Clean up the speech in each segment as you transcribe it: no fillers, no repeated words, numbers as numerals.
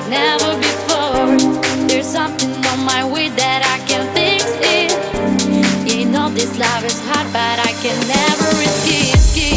never before. There's something on my way that I can fix it. You know this love is hard, but I can never escape.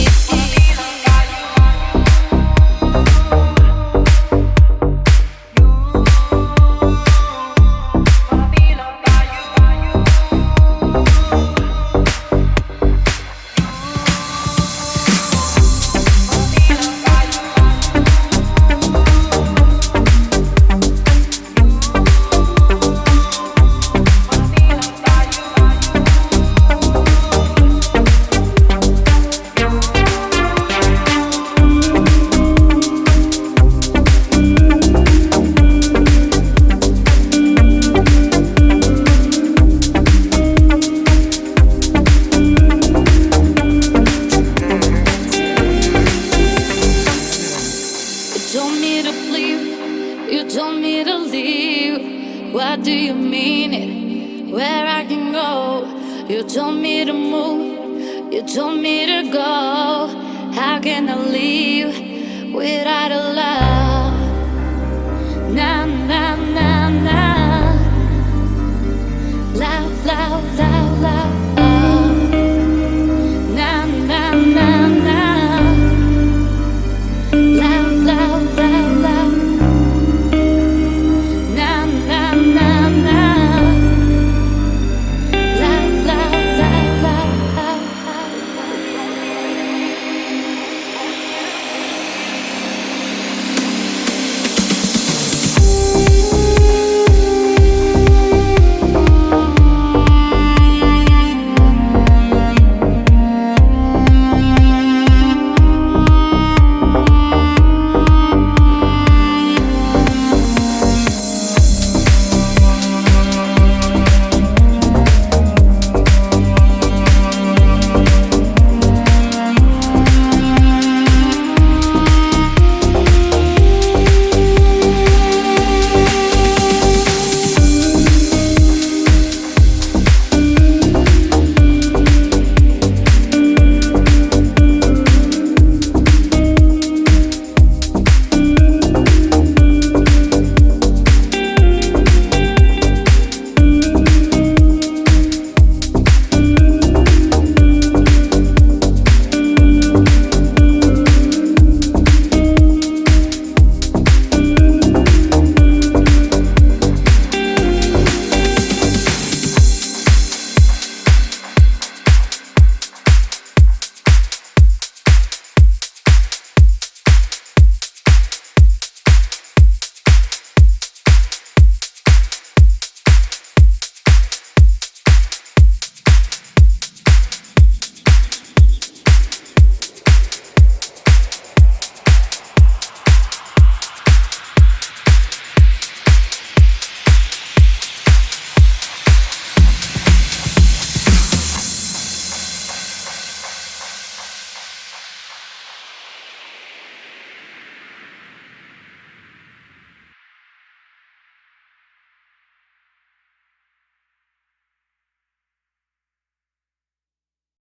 You told me to leave. What do you mean it? Where I can go? You told me to move. You told me to go. How can I leave without a love? Nah, nah, nah, nah. Love, love, love.